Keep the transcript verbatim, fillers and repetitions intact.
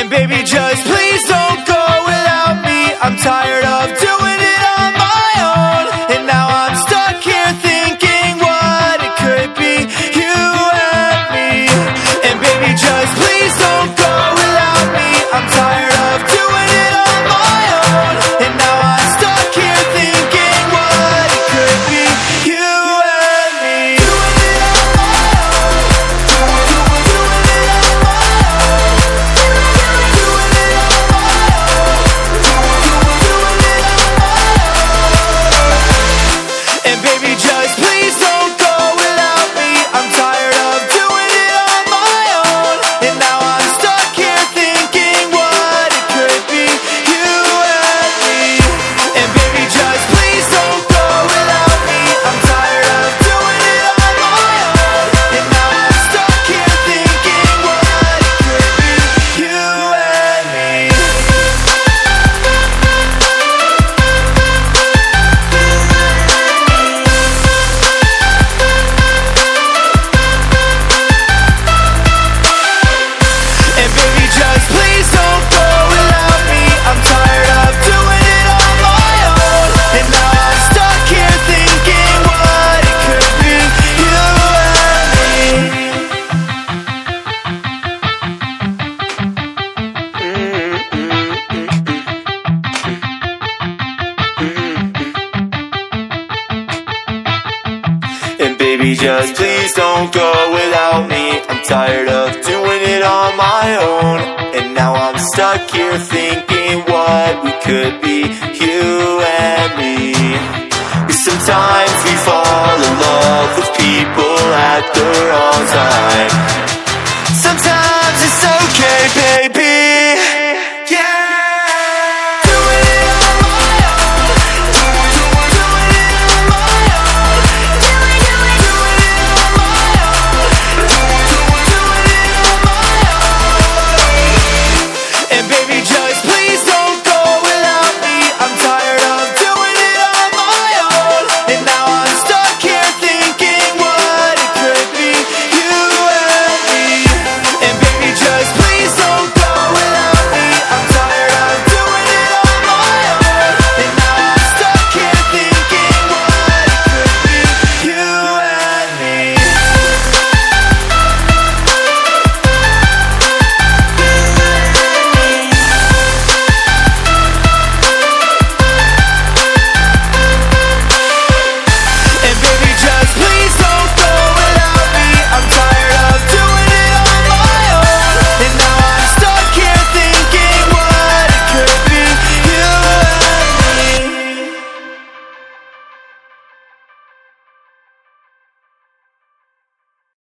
And baby, just please don't go without me. I'm tired of doing it on my own, and now I'm stuck here thinking what it could be, you and me. And baby, just please don't go without me. I'm tired of doing it on my own, and now I'm stuck here thinking what it could be, you and me. Doing it on my own. Doing it on my own. Doing it on my own. Doing it on my own. And baby, just please don't go without me. I'm tired of doing it on my own, and now I'm stuck here thinking what it could be, you and me. And baby, just please don't go without me. I'm tired of doing it on my own, and now I'm stuck here thinking what it could be, you and me. And baby, just please don't go without me. I'm tired of doing it on my own, and now I'm stuck here thinking what it could be, you and me. And baby, just please don't go without me. I'm tired of doing it on my own, and now I'm stuck here thinking what we could be, you and me. Sometimes we fall in love with people at the wrong time. Sometimes it's okay